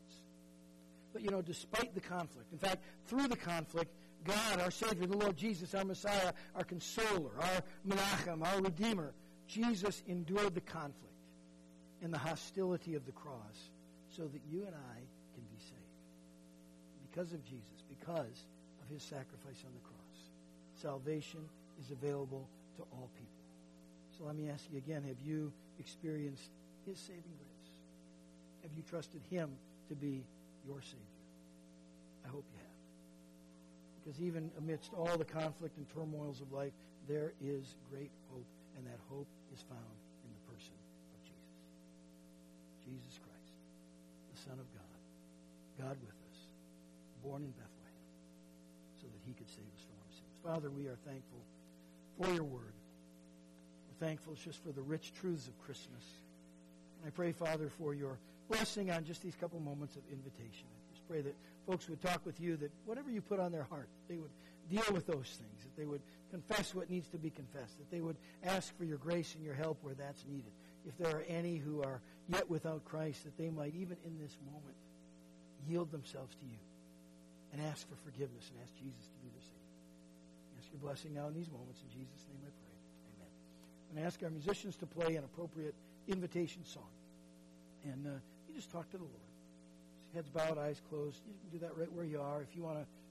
But, despite the conflict, in fact, through the conflict, God, our Savior, the Lord Jesus, our Messiah, our Consoler, our Menachem, our Redeemer, Jesus endured the conflict and the hostility of the cross so that you and I can be saved. Because of Jesus, because of his sacrifice on the cross, salvation is available to all people. So let me ask you again, have you experienced his saving grace? Have you trusted him to be your Savior? I hope you have. Because even amidst all the conflict and turmoils of life, there is great hope, and that hope is found in the person of Jesus. Jesus Christ, the Son of God, God with us, born in Bethlehem, so that he could save us from our sins. Father, we are thankful for your word. We're thankful just for the rich truths of Christmas. And I pray, Father, for your blessing on just these couple moments of invitation. I just pray that folks would talk with you, that whatever you put on their heart, they would deal with those things, that they would confess what needs to be confessed, that they would ask for your grace and your help where that's needed. If there are any who are yet without Christ, that they might, even in this moment, yield themselves to you and ask for forgiveness and ask Jesus to be their Savior. I ask your blessing now in these moments. In Jesus' name I pray. Amen. I'm going to ask our musicians to play an appropriate invitation song. And you just talk to the Lord. Heads bowed, eyes closed. You can do that right where you are. If you want to